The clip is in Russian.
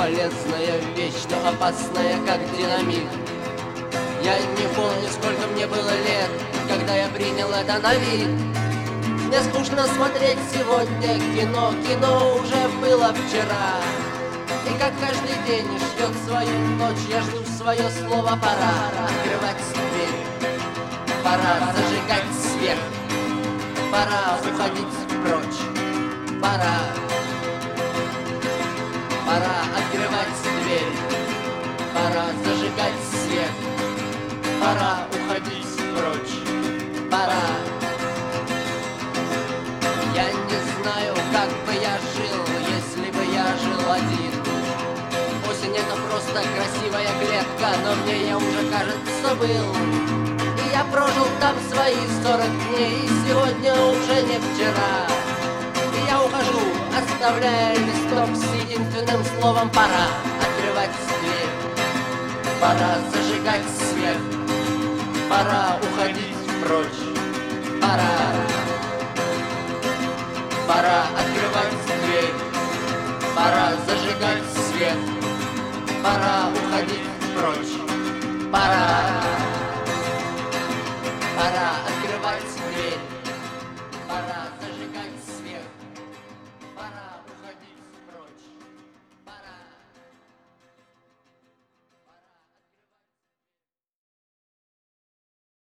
полезная вещь, но опасная, как динамит. Я не помню, сколько мне было лет, когда я принял это на вид. Мне скучно смотреть сегодня кино, кино уже было вчера. И как каждый день ждет свою ночь, я жду свое слово. Пора открывать дверь, пора зажигать свет, пора уходить прочь, пора открывать дверь, пора зажигать свет, пора уходить прочь, пора. Я не знаю, как бы я жил, если бы я жил один. Осень — это просто красивая клетка, но мне я уже, кажется, был. И я прожил там свои 40 дней, и сегодня уже не вчера. И я ухожу, оставляя листок с единственным словом: пора открывать дверь, пора зажигать свет, пора уходить прочь, пора открывать дверь, пора зажигать свет, пора